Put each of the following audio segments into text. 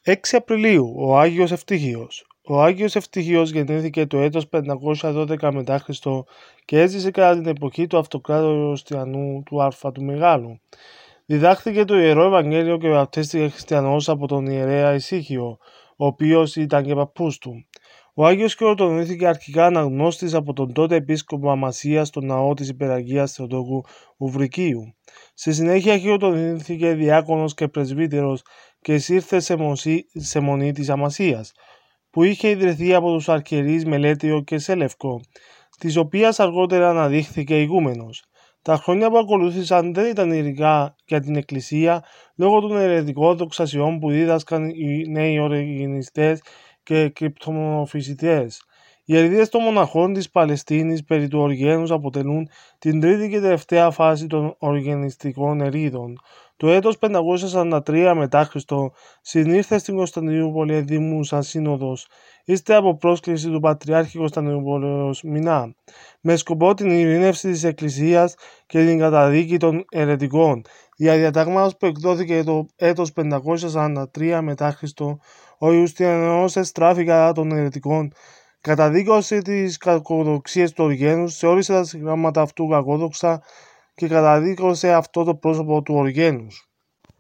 6 Απριλίου, ο Άγιος Ευτύχιος. Ο Άγιος Ευτύχιος γεννήθηκε το έτος 512 μετά Χριστό και έζησε κατά την εποχή του Αυτοκράτορα Ιωστιανού του Α του Μεγάλου. Διδάχθηκε το Ιερό Ευαγγέλιο και βαπτίστηκε χριστιανός από τον ιερέα Ησύχιο, ο οποίος ήταν και παππούς του. Ο Άγιος χειροτονήθηκε αρχικά αναγνώστης από τον τότε επίσκοπο Αμασία στο ναό της Υπεραγίας Θεοτόκου Ουβρικίου. Στη συνέχεια χειροτονήθηκε διάκονος και πρεσβύτερος και εισήρθε σε μονή της Αμασίας, που είχε ιδρυθεί από τους αρχιερείς Μελέτιο και Σέλευκο, της οποίας αργότερα αναδείχθηκε ηγούμενος. Τα χρόνια που ακολούθησαν δεν ήταν ειρηνικά για την Εκκλησία λόγω των αιρετικών δοξασιών που δίδασκαν οι νέοι οριγενιστές και κρυπτομονοφυσιτές. Οι ερηδίες των μοναχών της Παλαιστίνης περί του Οριγένους αποτελούν την τρίτη και τελευταία φάση των οριγενιστικών ερήδων. Το έτος 543 μετά Χριστό συνήρθε στην Κωνσταντινούπολη εδήμουσα σύνοδος, ύστερα από πρόσκληση του Πατριάρχη Κωνσταντινούπολεως Μινά, με σκοπό την ειρήνευση της Εκκλησίας και την καταδίκη των αιρετικών. Δια διατάγματος που εκδόθηκε το έτος 543 μετά Χριστό, ο Ιουστιανός εστράφη κατά των αιρετικών, καταδίκωσε τις κακοδοξίες του Οριγένους, θεώρησε τα συγγράμματα αυτού κακόδοξα και καταδίκωσε αυτό το πρόσωπο του Οριγένους.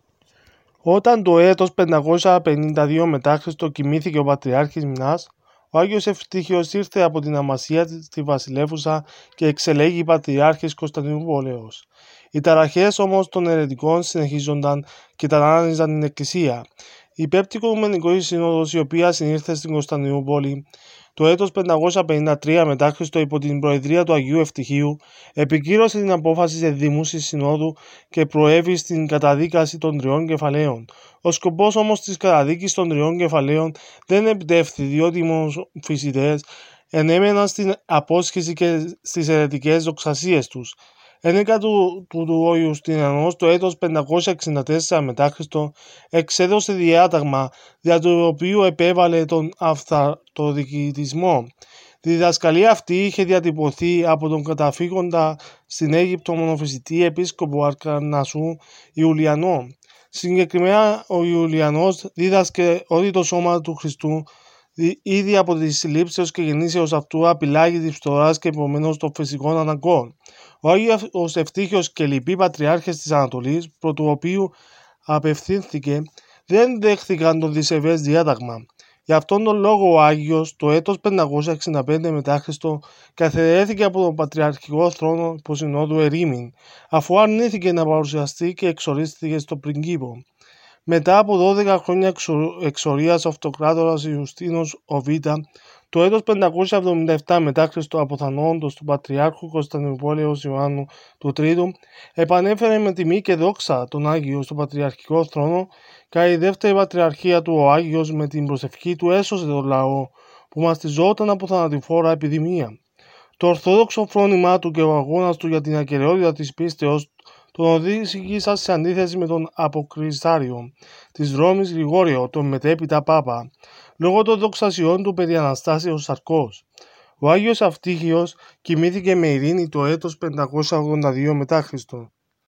Όταν το έτος 552 μετά Χριστό κοιμήθηκε ο Πατριάρχης Μινάς, ο Άγιος Ευτύχιος ήρθε από την Αμασία στη Βασιλεύουσα και εξελέγει Πατριάρχης Κωνσταντινούπολεως. Οι ταραχές όμως των αιρετικών συνεχίζονταν και ταράνιζαν την Εκκλησία. Η Πέμπτη Οικουμενική Σύνοδος, η οποία συνήρθε στην Κωνσταντινούπολη το έτος 553 μετά Χριστό υπό την προεδρία του Αγίου Ευτυχίου, επικύρωσε την απόφαση της εδήμουσης συνόδου και προέβη στην καταδίκαση των τριών κεφαλαίων. Ο σκοπός όμως της καταδίκης των τριών κεφαλαίων δεν επιτεύχθη, διότι οι μονοφυσιτές ενέμεναν στην απόσχεση και στις αιρετικές δοξασίες τους. Ένεκα του ο Ιουστινιανός το έτος 564 μετά Χριστό εξέδωσε διάταγμα δια του οποίου επέβαλε τον αυταρχοδιοικητισμό. Τη διδασκαλία αυτή είχε διατυπωθεί από τον καταφύγοντα στην Αίγυπτο μονοφυσιτή επίσκοπο Αρκανασσού Ιουλιανό. Συγκεκριμένα ο Ιουλιανός δίδασκε ότι το σώμα του Χριστού ήδη από τη συλλήψεως και γεννήσεως αυτού απειλάγει της φθοράς και επομένως των φυσικών αναγκών. Ο Άγιος Ευτύχιος και λοιποί πατριάρχες της Ανατολής, προ του οποίου απευθύνθηκε, δεν δέχθηκαν το δισεβές διάταγμα. Γι' αυτόν τον λόγο ο Άγιος το έτος 565 μετά Χριστό καθαιρέθηκε από τον πατριαρχικό θρόνο υποσυνόδου ερήμην, αφού αρνήθηκε να παρουσιαστεί και εξορίστηκε στο πριγκίπο. Μετά από 12 χρόνια εξορίας ο Αυτοκράτορας Ιουστίνος ο Β, το έτος 577 μετά Χριστό αποθανόντος του Πατριάρχου Κωνσταντινουπόλεως Ιωάννου του Τρίτου, επανέφερε με τιμή και δόξα τον Άγιο στο Πατριαρχικό θρόνο. Κατά η δεύτερη πατριαρχία του ο Άγιος με την προσευχή του έσωσε τον λαό που μαστιζόταν από θανατηφόρα επιδημία. Το ορθόδοξο φρόνημά του και ο αγώνας του για την ακεραιότητα της πίστεως τον οδήγησαν σε αντίθεση με τον Αποκριστάριο της Ρώμης Γρηγόριο, τον μετέπειτα Πάπα, λόγω των δοξασιών του περί Αναστάσεως Σαρκός. Ο Άγιος Ευτύχιος κοιμήθηκε με ειρήνη το έτος 582 μετά Χριστό.